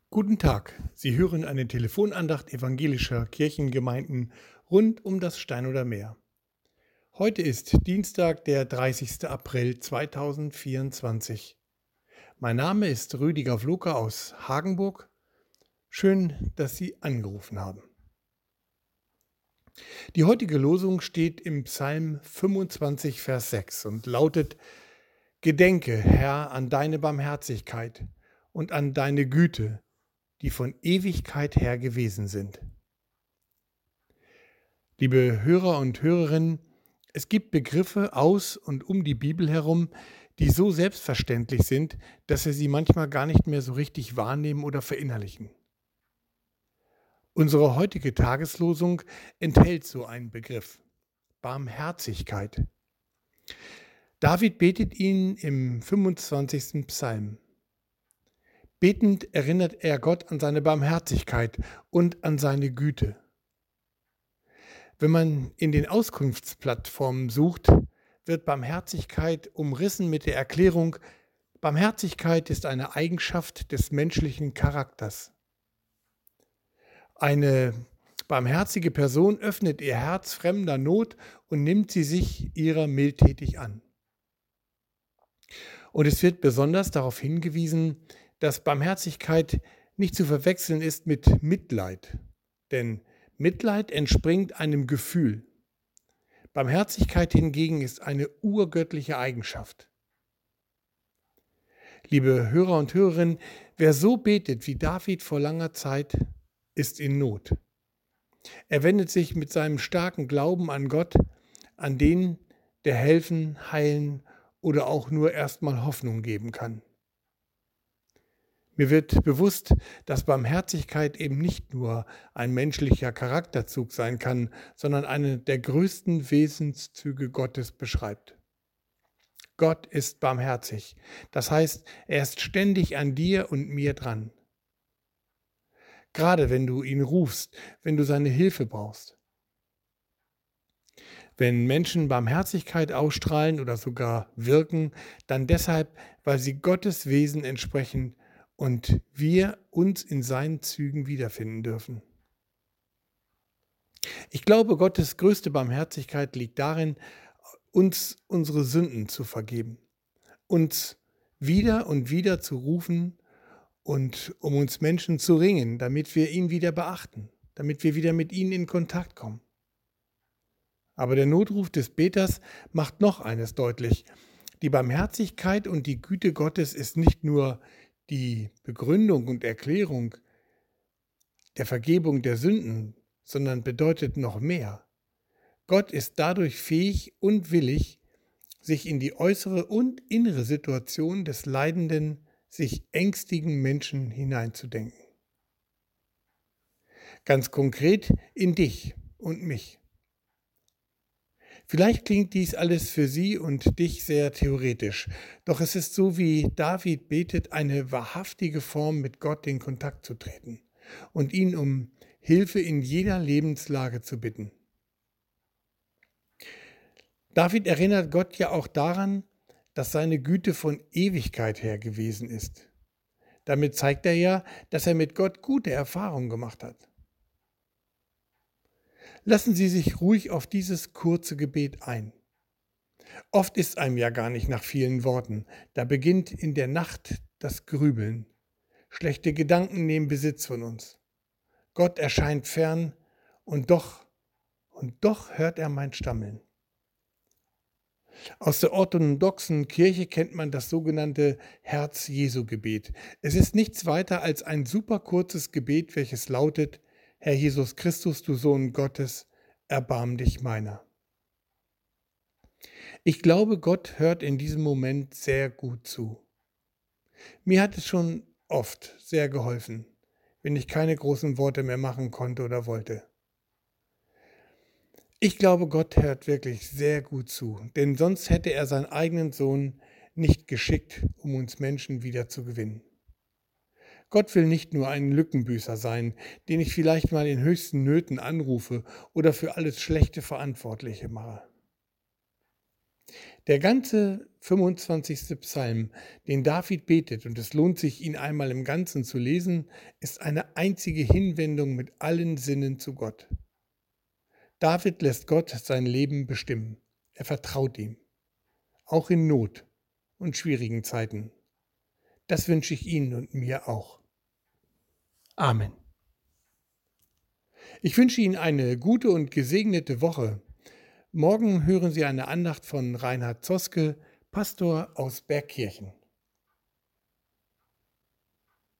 Guten Tag, Sie hören eine Telefonandacht evangelischer Kirchengemeinden rund um das Steinoder Meer. Heute ist Dienstag, der 30. April 2024. Mein Name ist Rüdiger Floker aus Hagenburg. Schön, dass Sie angerufen haben. Die heutige Losung steht im Psalm 25, Vers 6 und lautet: Gedenke, Herr, an deine Barmherzigkeit und an deine Güte, die von Ewigkeit her gewesen sind. Liebe Hörer und Hörerinnen, es gibt Begriffe aus und um die Bibel herum, die so selbstverständlich sind, dass wir sie manchmal gar nicht mehr so richtig wahrnehmen oder verinnerlichen. Unsere heutige Tageslosung enthält so einen Begriff: Barmherzigkeit. David betet ihn im 25. Psalm. Betend erinnert er Gott an seine Barmherzigkeit und an seine Güte. Wenn man in den Auskunftsplattformen sucht, wird Barmherzigkeit umrissen mit der Erklärung: Barmherzigkeit ist eine Eigenschaft des menschlichen Charakters. Eine barmherzige Person öffnet ihr Herz fremder Not und nimmt sie sich ihrer mildtätig an. Und es wird besonders darauf hingewiesen, dass Barmherzigkeit nicht zu verwechseln ist mit Mitleid, denn Mitleid entspringt einem Gefühl. Barmherzigkeit hingegen ist eine urgöttliche Eigenschaft. Liebe Hörer und Hörerinnen, wer so betet wie David vor langer Zeit, ist in Not. Er wendet sich mit seinem starken Glauben an Gott, an den, der helfen, heilen oder auch nur erstmal Hoffnung geben kann. Mir wird bewusst, dass Barmherzigkeit eben nicht nur ein menschlicher Charakterzug sein kann, sondern eine der größten Wesenszüge Gottes beschreibt. Gott ist barmherzig. Das heißt, er ist ständig an dir und mir dran. Gerade wenn du ihn rufst, wenn du seine Hilfe brauchst. Wenn Menschen Barmherzigkeit ausstrahlen oder sogar wirken, dann deshalb, weil sie Gottes Wesen entsprechen und wir uns in seinen Zügen wiederfinden dürfen. Ich glaube, Gottes größte Barmherzigkeit liegt darin, uns unsere Sünden zu vergeben, uns wieder und wieder zu rufen und um uns Menschen zu ringen, damit wir ihn wieder beachten, damit wir wieder mit ihnen in Kontakt kommen. Aber der Notruf des Beters macht noch eines deutlich: Die Barmherzigkeit und die Güte Gottes ist nicht nur die Begründung und Erklärung der Vergebung der Sünden, sondern bedeutet noch mehr. Gott ist dadurch fähig und willig, sich in die äußere und innere Situation des leidenden, sich ängstigen Menschen hineinzudenken. Ganz konkret in dich und mich. Vielleicht klingt dies alles für Sie und dich sehr theoretisch, doch es ist so, wie David betet, eine wahrhaftige Form, mit Gott in Kontakt zu treten und ihn um Hilfe in jeder Lebenslage zu bitten. David erinnert Gott ja auch daran, dass seine Güte von Ewigkeit her gewesen ist. Damit zeigt er ja, dass er mit Gott gute Erfahrungen gemacht hat. Lassen Sie sich ruhig auf dieses kurze Gebet ein. Oft ist einem ja gar nicht nach vielen Worten. Da beginnt in der Nacht das Grübeln. Schlechte Gedanken nehmen Besitz von uns. Gott erscheint fern und doch hört er mein Stammeln. Aus der orthodoxen Kirche kennt man das sogenannte Herz-Jesu-Gebet. Es ist nichts weiter als ein super kurzes Gebet, welches lautet: Herr Jesus Christus, du Sohn Gottes, erbarm dich meiner. Ich glaube, Gott hört in diesem Moment sehr gut zu. Mir hat es schon oft sehr geholfen, wenn ich keine großen Worte mehr machen konnte oder wollte. Ich glaube, Gott hört wirklich sehr gut zu, denn sonst hätte er seinen eigenen Sohn nicht geschickt, um uns Menschen wieder zu gewinnen. Gott will nicht nur ein Lückenbüßer sein, den ich vielleicht mal in höchsten Nöten anrufe oder für alles Schlechte Verantwortliche mache. Der ganze 25. Psalm, den David betet, und es lohnt sich, ihn einmal im Ganzen zu lesen, ist eine einzige Hinwendung mit allen Sinnen zu Gott. David lässt Gott sein Leben bestimmen. Er vertraut ihm, auch in Not und schwierigen Zeiten. Das wünsche ich Ihnen und mir auch. Amen. Ich wünsche Ihnen eine gute und gesegnete Woche. Morgen hören Sie eine Andacht von Reinhard Zoske, Pastor aus Bergkirchen.